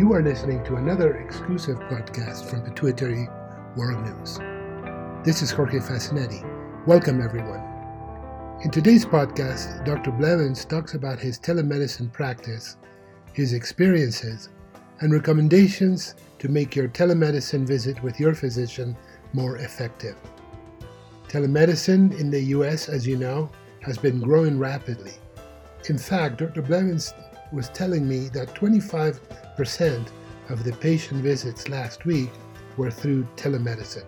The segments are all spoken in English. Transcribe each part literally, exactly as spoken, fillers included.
You are listening to another exclusive podcast from Pituitary World News. This is Jorge Fascinetti. Welcome, everyone. In today's podcast, Doctor Blevins talks about his telemedicine practice, his experiences, and recommendations to make your telemedicine visit with your physician more effective. Telemedicine in the U S, as you know, has been growing rapidly. In fact, Doctor Blevins was telling me that twenty-five percent of the patient visits last week were through telemedicine.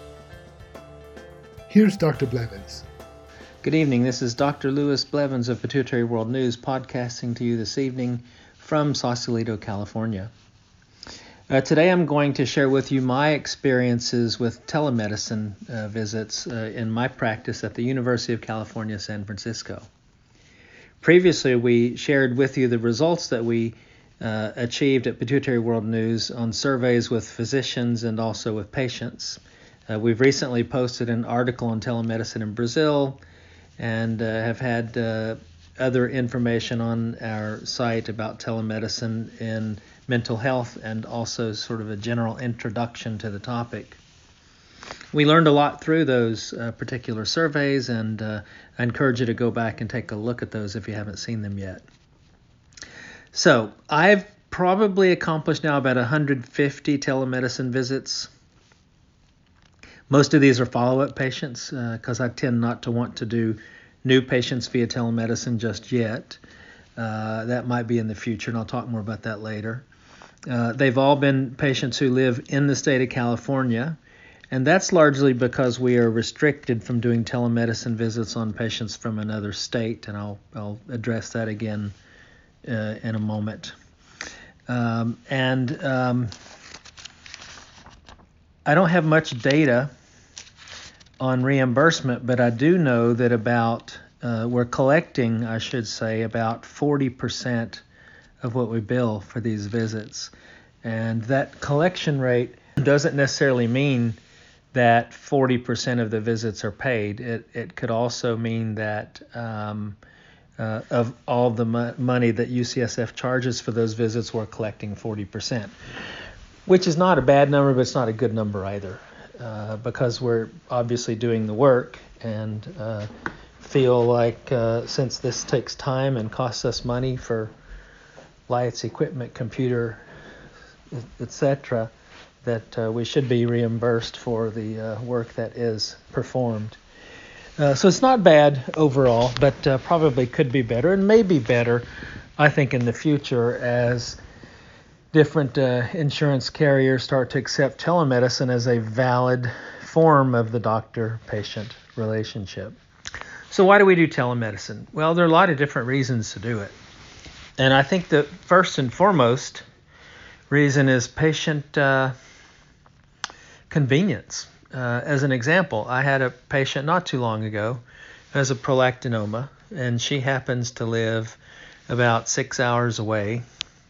Here's Doctor Blevins. Good evening. This is Doctor Louis Blevins of Pituitary World News podcasting to you this evening from Sausalito, California. Uh, today I'm going to share with you my experiences with telemedicine uh, visits uh, in my practice at the University of California, San Francisco. Previously, we shared with you the results that we uh, achieved at Pituitary World News on surveys with physicians and also with patients. Uh, we've recently posted an article on telemedicine in Brazil and uh, have had uh, other information on our site about telemedicine in mental health and also sort of a general introduction to the topic. We learned a lot through those uh, particular surveys, and uh, I encourage you to go back and take a look at those if you haven't seen them yet. So I've probably accomplished now about one hundred fifty telemedicine visits. Most of these are follow-up patients because uh, I tend not to want to do new patients via telemedicine just yet. Uh, that might be in the future, and I'll talk more about that later. Uh, they've all been patients who live in the state of California, and that's largely because we are restricted from doing telemedicine visits on patients from another state, and I'll, I'll address that again uh, in a moment. Um, and um, I don't have much data on reimbursement, but I do know that about, uh, we're collecting, I should say, about forty percent of what we bill for these visits. And that collection rate doesn't necessarily mean that forty percent of the visits are paid. It it could also mean that um, uh, of all the mo- money that U C S F charges for those visits, we're collecting forty percent, which is not a bad number, but it's not a good number either, uh, because we're obviously doing the work and uh, feel like uh, since this takes time and costs us money for lights, equipment, computer, et cetera, that uh, we should be reimbursed for the uh, work that is performed. Uh, so it's not bad overall, but uh, probably could be better, and may be better, I think, in the future as different uh, insurance carriers start to accept telemedicine as a valid form of the doctor-patient relationship. So why do we do telemedicine? Well, there are a lot of different reasons to do it. And I think the first and foremost reason is patient uh, convenience. Uh, as an example, I had a patient not too long ago who has a prolactinoma, and she happens to live about six hours away,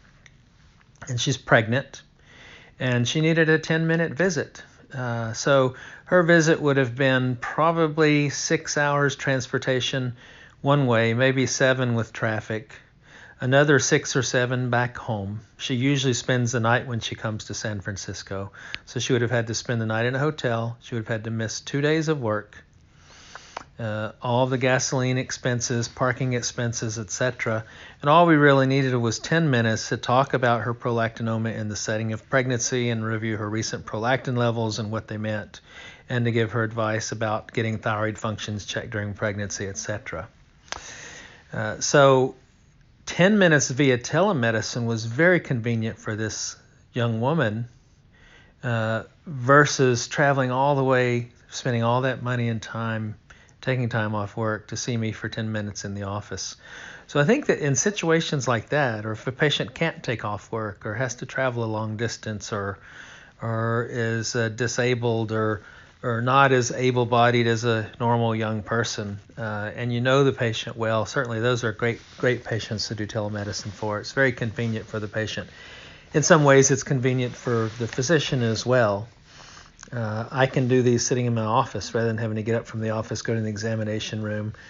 and she's pregnant, and she needed a ten-minute visit. Uh, so her visit would have been probably six hours transportation one way, maybe seven with traffic, another six or seven back home. She usually spends the night when she comes to San Francisco. So she would have had to spend the night in a hotel. She would have had to miss two days of work, uh, all the gasoline expenses, parking expenses, et cetera. And all we really needed was ten minutes to talk about her prolactinoma in the setting of pregnancy and review her recent prolactin levels and what they meant, and to give her advice about getting thyroid functions checked during pregnancy, et cetera. Uh, so ten minutes via telemedicine was very convenient for this young woman uh, versus traveling all the way, spending all that money and time, taking time off work to see me for ten minutes in the office. So I think that in situations like that, or if a patient can't take off work or has to travel a long distance or or is uh, disabled or or not as able-bodied as a normal young person, uh, and you know the patient well, certainly those are great great patients to do telemedicine for. It's very convenient for the patient. In some ways, it's convenient for the physician as well. Uh, I can do these sitting in my office rather than having to get up from the office, go to the examination room,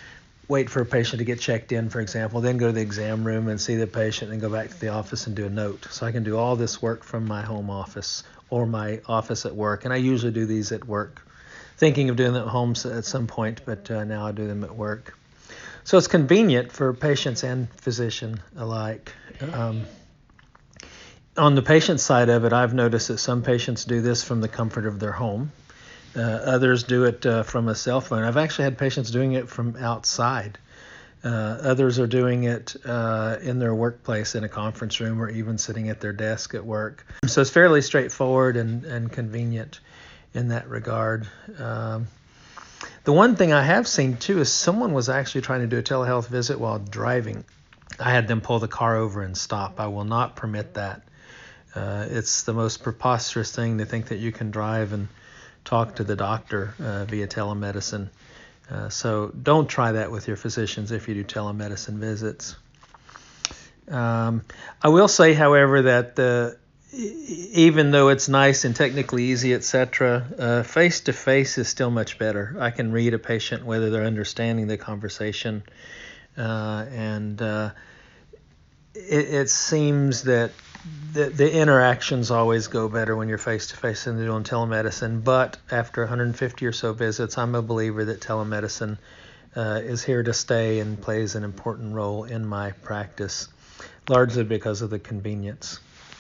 wait for a patient to get checked in, for example, then go to the exam room and see the patient and go back to the office and do a note. So I can do all this work from my home office or my office at work. And I usually do these at work, thinking of doing them at home at some point, but uh, now I do them at work. So it's convenient for patients and physician alike. Um, on the patient side of it, I've noticed that some patients do this from the comfort of their home. Uh, others do it uh, from a cell phone. I've actually had patients doing it from outside. Uh, others are doing it uh, in their workplace in a conference room or even sitting at their desk at work. So it's fairly straightforward and, and convenient in that regard. Um, the one thing I have seen too is someone was actually trying to do a telehealth visit while driving. I had them pull the car over and stop. I will not permit that. Uh, it's the most preposterous thing to think that you can drive and talk to the doctor uh, via telemedicine. Uh, so don't try that with your physicians if you do telemedicine visits. Um, I will say, however, that uh, even though it's nice and technically easy, et cetera, uh, face-to-face is still much better. I can read a patient whether they're understanding the conversation, uh, and uh, it, it seems that The, the interactions always go better when you're face-to-face than doing telemedicine. But after one hundred fifty or so visits, I'm a believer that telemedicine uh, is here to stay and plays an important role in my practice, largely because of the convenience.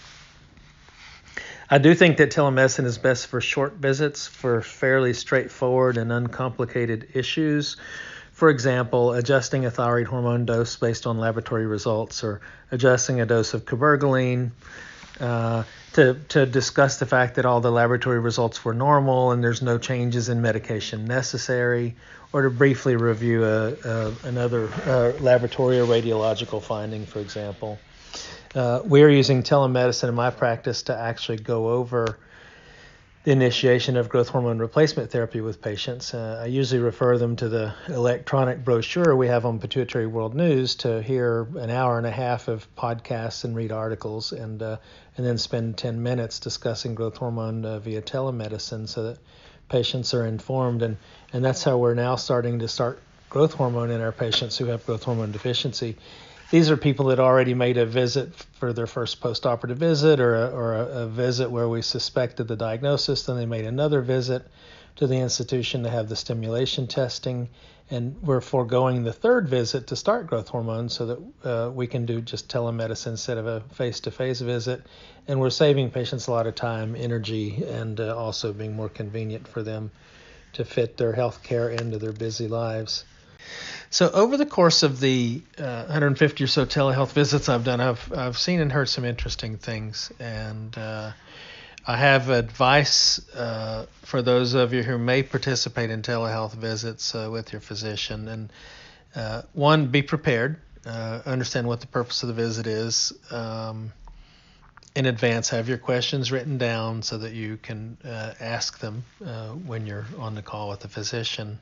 I do think that telemedicine is best for short visits for fairly straightforward and uncomplicated issues. For example, adjusting a thyroid hormone dose based on laboratory results, or adjusting a dose of cabergoline uh, to, to discuss the fact that all the laboratory results were normal and there's no changes in medication necessary, or to briefly review a, a, another uh, laboratory or radiological finding, for example. Uh, we're using telemedicine in my practice to actually go over the initiation of growth hormone replacement therapy with patients. Uh, I usually refer them to the electronic brochure we have on Pituitary World News to hear an hour and a half of podcasts and read articles, and uh, and then spend ten minutes discussing growth hormone uh, via telemedicine so that patients are informed. And, and that's how we're now starting to start growth hormone in our patients who have growth hormone deficiency. These are people that already made a visit for their first postoperative visit, or a, or a, a visit where we suspected the diagnosis. Then they made another visit to the institution to have the stimulation testing, and we're foregoing the third visit to start growth hormone so that uh, we can do just telemedicine instead of a face-to-face visit. And we're saving patients a lot of time, energy, and uh, also being more convenient for them to fit their health care into their busy lives. So over the course of the uh, one hundred fifty or so telehealth visits I've done, I've I've seen and heard some interesting things, and uh, I have advice uh, for those of you who may participate in telehealth visits uh, with your physician. And uh, one, be prepared, uh, understand what the purpose of the visit is um, in advance. Have your questions written down so that you can uh, ask them uh, when you're on the call with the physician.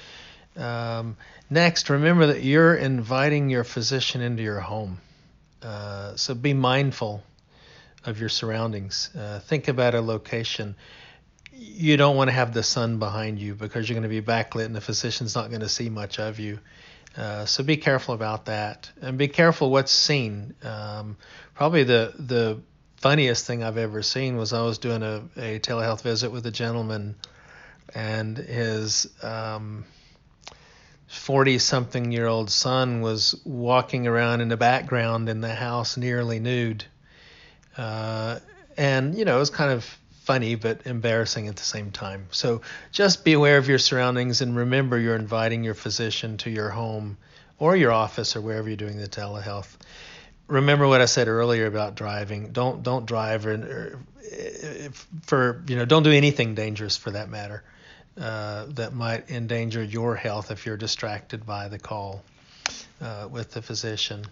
Um, next, remember that you're inviting your physician into your home. Uh, so be mindful of your surroundings. Uh, think about a location. You don't want to have the sun behind you because you're going to be backlit and the physician's not going to see much of you. Uh, so be careful about that, and be careful what's seen. Um, probably the the funniest thing I've ever seen was I was doing a, a telehealth visit with a gentleman, and his um, forty-something-year-old son was walking around in the background in the house nearly nude. Uh, and, you know, it was kind of funny but embarrassing at the same time. So just be aware of your surroundings, and remember you're inviting your physician to your home or your office or wherever you're doing the telehealth. Remember what I said earlier about driving. Don't don't drive or, or for, you know, don't do anything dangerous for that matter. Uh, that might endanger your health if you're distracted by the call uh, with the physician.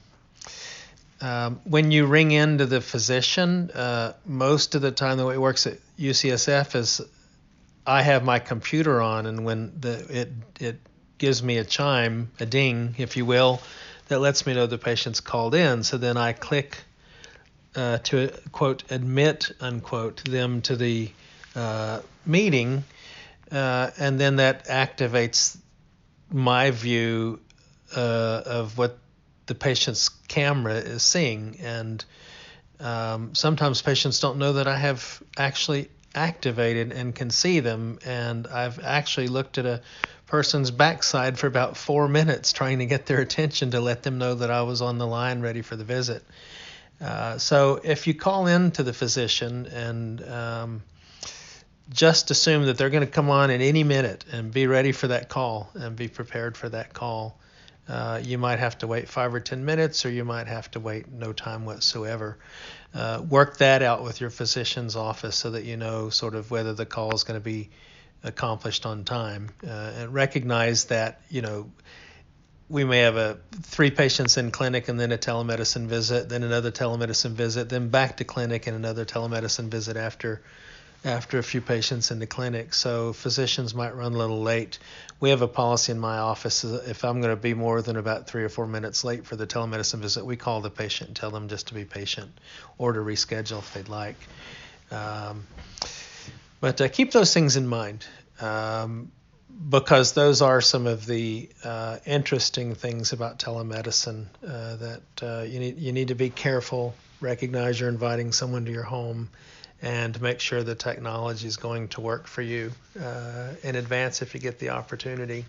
Um, when you ring into the physician, uh, most of the time the way it works at U C S F is I have my computer on, and when the it it gives me a chime, a ding, if you will, that lets me know the patient's called in. So then I click uh, to, quote, admit, unquote, them to the uh, meeting. Uh, and then that activates my view uh, of what the patient's camera is seeing. And um, sometimes patients don't know that I have actually activated and can see them. And I've actually looked at a person's backside for about four minutes trying to get their attention to let them know that I was on the line ready for the visit. Uh, so if you call in to the physician and um, just assume that they're going to come on at any minute and be ready for that call and be prepared for that call, uh, you might have to wait five or ten minutes, or you might have to wait no time whatsoever. Uh, work that out with your physician's office so that you know sort of whether the call is going to be accomplished on time, uh, and recognize that, you know, we may have a three patients in clinic and then a telemedicine visit, then another telemedicine visit, then back to clinic and another telemedicine visit after after a few patients in the clinic. So physicians might run a little late. We have a policy in my office: if I'm going to be more than about three or four minutes late for the telemedicine visit, we call the patient and tell them just to be patient or to reschedule if they'd like. Um, but uh, keep those things in mind. Um, because those are some of the uh, interesting things about telemedicine, uh, that uh, you need you need to be careful, recognize you're inviting someone to your home, and make sure the technology is going to work for you uh, in advance if you get the opportunity.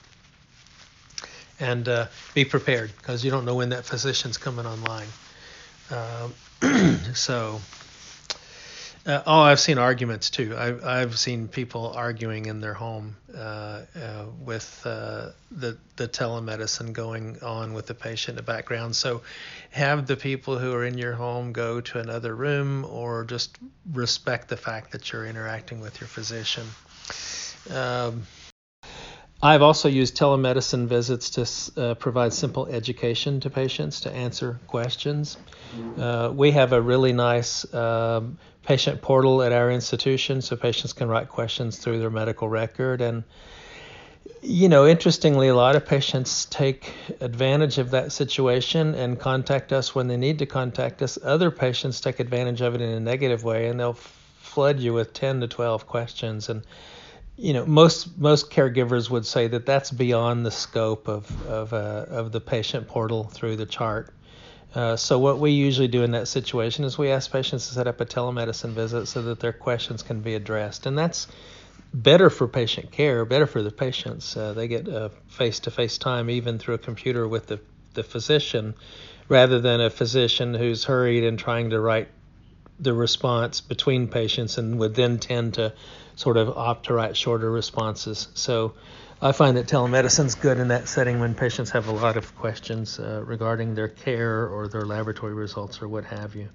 And uh, be prepared, because you don't know when that physician's coming online. Um, so... Uh, oh, I've seen arguments too. I've, I've seen people arguing in their home uh, uh, with uh, the the telemedicine going on with the patient in the background. So have the people who are in your home go to another room, or just respect the fact that you're interacting with your physician. Um, I've also used telemedicine visits to uh, provide simple education to patients, to answer questions. Uh, we have a really nice um, patient portal at our institution, so patients can write questions through their medical record. And, you know, interestingly, a lot of patients take advantage of that situation and contact us when they need to contact us. Other patients take advantage of it in a negative way, and they'll flood you with ten to twelve questions. And you know, most most caregivers would say that that's beyond the scope of of uh, of the patient portal through the chart. Uh, so what we usually do in that situation is we ask patients to set up a telemedicine visit so that their questions can be addressed, and that's better for patient care, better for the patients. Uh, they get a face-to-face time even through a computer with the the physician, rather than a physician who's hurried and trying to write the response between patients and would then tend to sort of opt to write shorter responses. So I find that telemedicine's good in that setting when patients have a lot of questions uh, regarding their care or their laboratory results or what have you.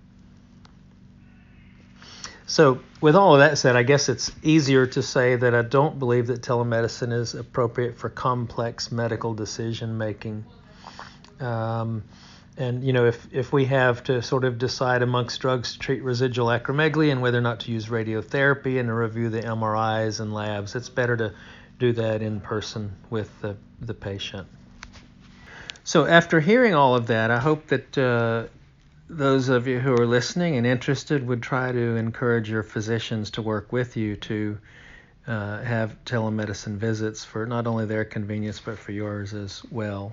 So with all of that said, I guess it's easier to say that I don't believe that telemedicine is appropriate for complex medical decision making. Um, And, you know, if, if we have to sort of decide amongst drugs to treat residual acromegaly and whether or not to use radiotherapy and to review the M R Is and labs, it's better to do that in person with the, the patient. So after hearing all of that, I hope that uh, those of you who are listening and interested would try to encourage your physicians to work with you to uh, have telemedicine visits for not only their convenience but for yours as well.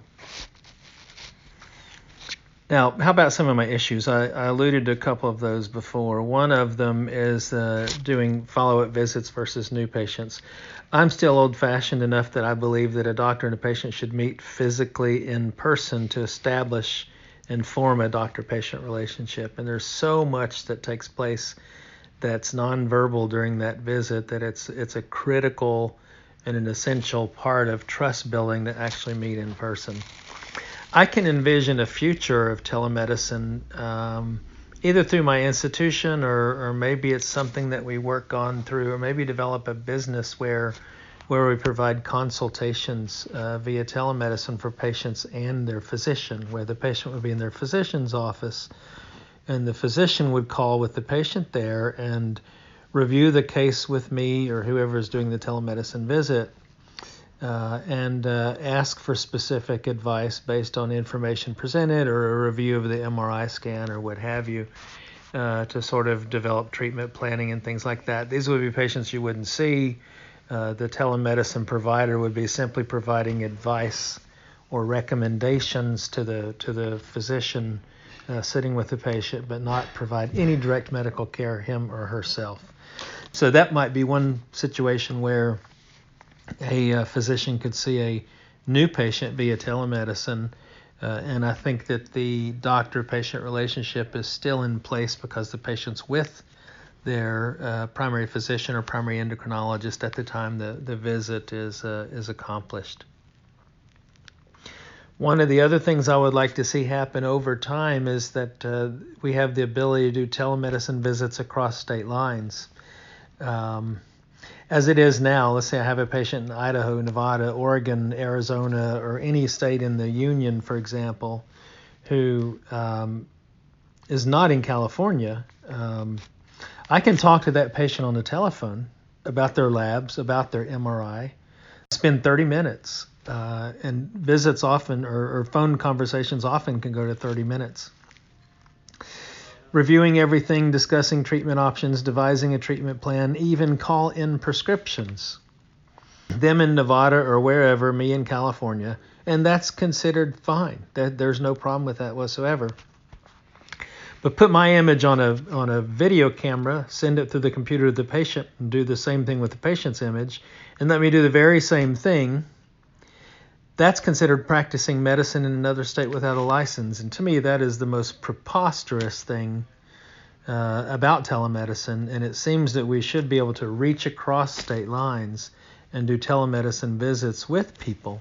Now, how about some of my issues? I, I alluded to a couple of those before. One of them is uh, doing follow-up visits versus new patients. I'm still old-fashioned enough that I believe that a doctor and a patient should meet physically in person to establish and form a doctor-patient relationship. And there's so much that takes place that's nonverbal during that visit that it's it's a critical and an essential part of trust building to actually meet in person. I can envision a future of telemedicine, um, either through my institution or, or maybe it's something that we work on through, or maybe develop a business where where we provide consultations uh, via telemedicine for patients and their physician, where the patient would be in their physician's office and the physician would call with the patient there and review the case with me or whoever is doing the telemedicine visit. Uh, and uh, ask for specific advice based on information presented or a review of the M R I scan or what have you, uh, to sort of develop treatment planning and things like that. These would be patients you wouldn't see. Uh, the telemedicine provider would be simply providing advice or recommendations to the to the physician uh, sitting with the patient, but not provide any direct medical care him or herself. So that might be one situation where a uh, physician could see a new patient via telemedicine, uh, and I think that the doctor-patient relationship is still in place because the patient's with their uh, primary physician or primary endocrinologist at the time the, the visit is uh, is accomplished. One of the other things I would like to see happen over time is that uh, we have the ability to do telemedicine visits across state lines. Um, as it is now, let's say I have a patient in Idaho, Nevada, Oregon, Arizona, or any state in the union, for example, who um, is not in California. Um, I can talk to that patient on the telephone about their labs, about their M R I, spend thirty minutes, uh, and visits often, or, or phone conversations often can go to thirty minutes. Reviewing everything, discussing treatment options, devising a treatment plan, even call in prescriptions. Them in Nevada or wherever, me in California, and that's considered fine. That, there's no problem with that whatsoever. But put my image on a on a video camera, send it through the computer to the patient, and do the same thing with the patient's image, and let me do the very same thing. That's considered practicing medicine in another state without a license. And to me, that is the most preposterous thing uh, about telemedicine. And it seems that we should be able to reach across state lines and do telemedicine visits with people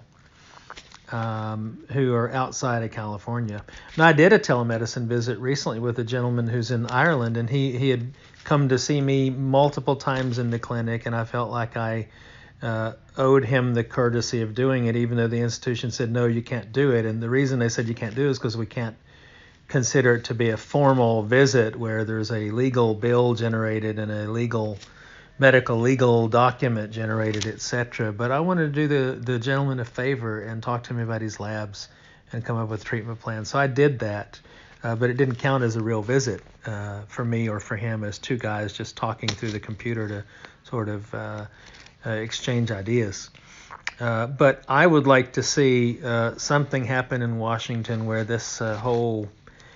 um, who are outside of California. Now, I did a telemedicine visit recently with a gentleman who's in Ireland, and he, he had come to see me multiple times in the clinic, and I felt like I Uh, owed him the courtesy of doing it, even though the institution said, no, you can't do it. And the reason they said you can't do it is because we can't consider it to be a formal visit where there's a legal bill generated and a legal medical legal document generated, et cetera. But I wanted to do the, the gentleman a favor and talk to him about his labs and come up with a treatment plan. So I did that, uh, but it didn't count as a real visit uh, for me or for him as two guys just talking through the computer to sort of uh, Uh, exchange ideas. Uh, but I would like to see uh, something happen in Washington where this uh, whole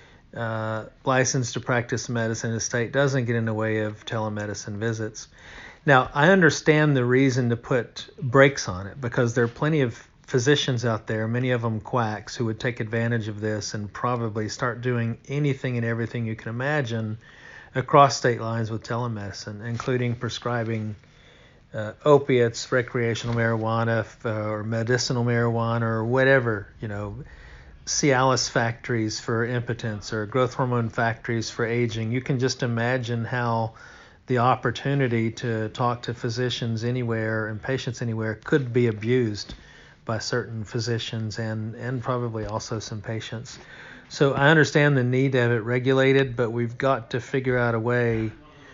uh, license to practice medicine in the state doesn't get in the way of telemedicine visits. Now, I understand the reason to put brakes on it because there are plenty of physicians out there, many of them quacks, who would take advantage of this and probably start doing anything and everything you can imagine across state lines with telemedicine, including prescribing Uh, opiates, recreational marijuana, uh, or medicinal marijuana, or whatever, you know, Cialis factories for impotence or growth hormone factories for aging. You can just imagine how the opportunity to talk to physicians anywhere and patients anywhere could be abused by certain physicians and, and probably also some patients. So I understand the need to have it regulated, but we've got to figure out a way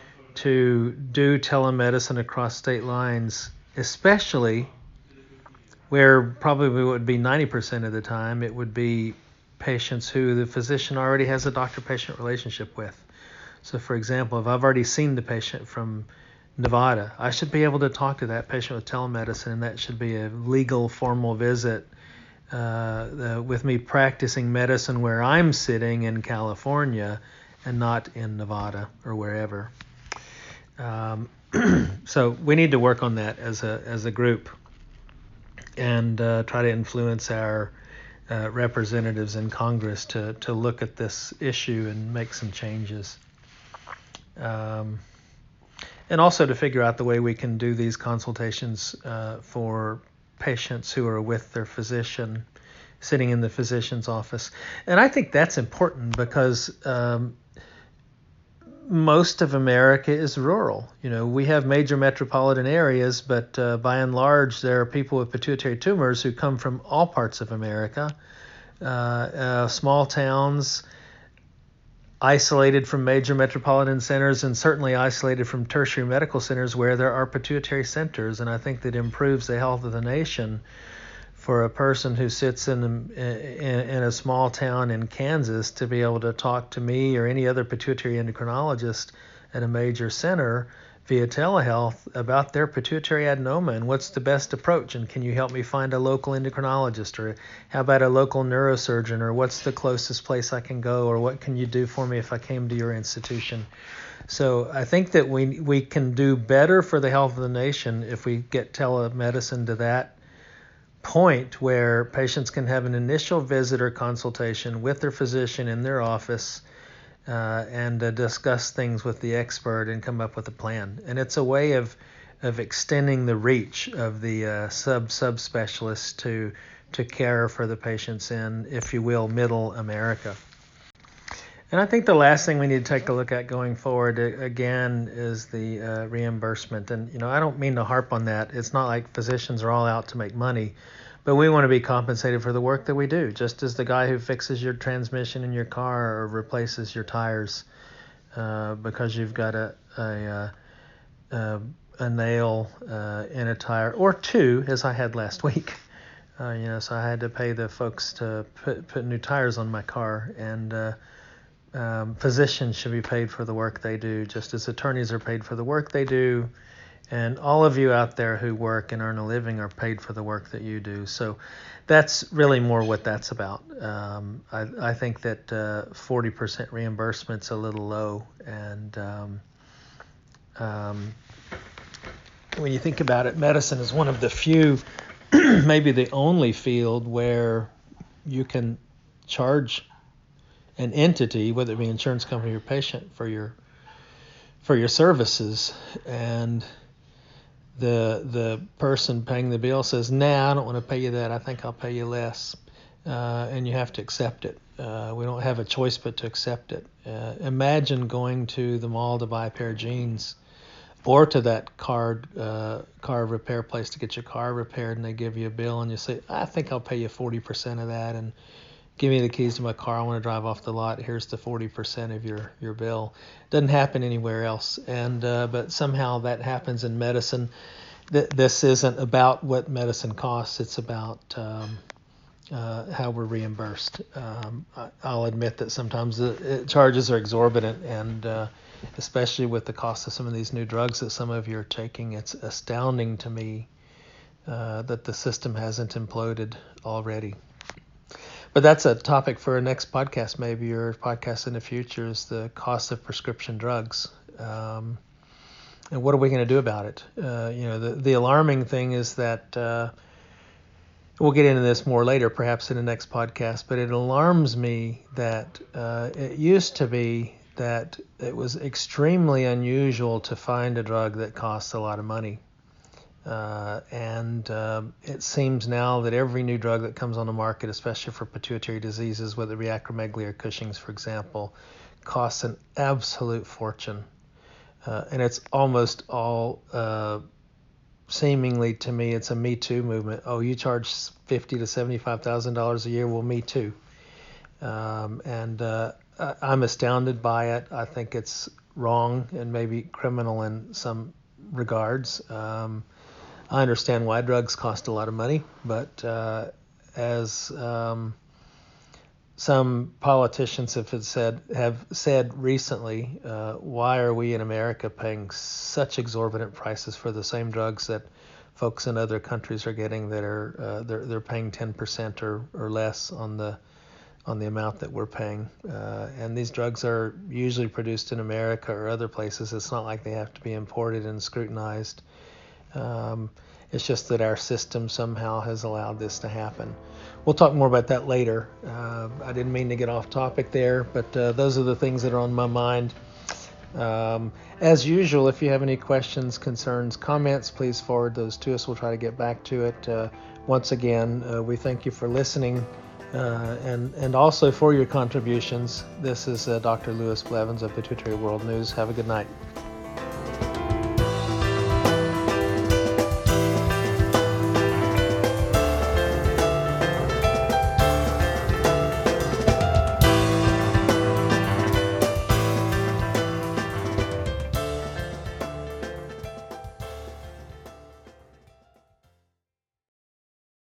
to do telemedicine across state lines, especially where probably would be ninety percent of the time it would be patients who the physician already has a doctor-patient relationship with. So, for example, if I've already seen the patient from Nevada, I should be able to talk to that patient with telemedicine, and that should be a legal, formal visit uh, the, with me practicing medicine where I'm sitting in California and not in Nevada or wherever. Um, so we need to work on that as a as a group and uh, try to influence our uh, representatives in Congress to to look at this issue and make some changes. Um, and also to figure out the way we can do these consultations uh, for patients who are with their physician, sitting in the physician's office. And I think that's important because um, most of America is rural. You know, we have major metropolitan areas, but uh, by and large, there are people with pituitary tumors who come from all parts of America, uh, uh, small towns, isolated from major metropolitan centers, and certainly isolated from tertiary medical centers where there are pituitary centers. And I think that improves the health of the nation for a person who sits in a, in, in a small town in Kansas to be able to talk to me or any other pituitary endocrinologist at a major center via telehealth about their pituitary adenoma and what's the best approach, and can you help me find a local endocrinologist, or how about a local neurosurgeon, or what's the closest place I can go, or what can you do for me if I came to your institution. So I think that we we can do better for the health of the nation if we get telemedicine to that point where patients can have an initial visit or consultation with their physician in their office uh, and uh, discuss things with the expert and come up with a plan. And it's a way of of extending the reach of the uh, sub subspecialists to to care for the patients in, if you will, middle America. And I think the last thing we need to take a look at going forward, again, is the uh, reimbursement. And, you know, I don't mean to harp on that. It's not like physicians are all out to make money, but we want to be compensated for the work that we do, just as the guy who fixes your transmission in your car or replaces your tires uh, because you've got a a, a, a nail uh, in a tire, or two, as I had last week. Uh, you know, so I had to pay the folks to put, put new tires on my car, and uh, Um, physicians should be paid for the work they do, just as attorneys are paid for the work they do, and all of you out there who work and earn a living are paid for the work that you do. So that's really more what that's about. Um, I, I think that uh, forty percent reimbursement's a little low, and um, um, when you think about it, medicine is one of the few, maybe the only field where you can charge an entity, whether it be an insurance company or patient, for your for your services, and the the person paying the bill says, "Nah, I don't want to pay you that. I think I'll pay you less," uh, and you have to accept it. Uh, we don't have a choice but to accept it. Uh, imagine going to the mall to buy a pair of jeans, or to that car uh, car repair place to get your car repaired, and they give you a bill, and you say, "I think I'll pay you forty percent of that," and give me the keys to my car. I want to drive off the lot. Here's the forty percent of your, your bill. Doesn't happen anywhere else. And uh, but somehow that happens in medicine. Th- this isn't about what medicine costs. It's about um, uh, how we're reimbursed. Um, I, I'll admit that sometimes the charges are exorbitant, and uh, especially with the cost of some of these new drugs that some of you are taking, it's astounding to me uh, that the system hasn't imploded already. But that's a topic for a next podcast, maybe, or a podcast in the future, is the cost of prescription drugs. Um, and what are we going to do about it? Uh, you know, the, the alarming thing is that, uh, we'll get into this more later, perhaps in the next podcast, but it alarms me that uh, it used to be that it was extremely unusual to find a drug that costs a lot of money. Uh, and uh, it seems now that every new drug that comes on the market, especially for pituitary diseases, whether it be acromegaly or Cushing's, for example, costs an absolute fortune. Uh, and it's almost all, uh, seemingly to me, it's a Me Too movement. Oh, you charge fifty thousand to seventy-five thousand dollars a year? Well, me too. Um, and uh, I'm astounded by it. I think it's wrong and maybe criminal in some regards. Um, I understand why drugs cost a lot of money, but uh, as um, some politicians have said have said recently, uh, why are we in America paying such exorbitant prices for the same drugs that folks in other countries are getting that are uh, they're they're paying ten percent or or less on the on the amount that we're paying, uh, and these drugs are usually produced in America or other places. It's not like they have to be imported and scrutinized. Um, it's just that our system somehow has allowed this to happen. We'll talk more about that later. Uh, I didn't mean to get off topic there, but uh, those are the things that are on my mind. Um, as usual, if you have any questions, concerns, comments, please forward those to us. We'll try to get back to it. Uh, once again, uh, we thank you for listening. Uh, and, and also for your contributions. This is uh, Doctor Lewis Blevins of Pituitary World News. Have a good night.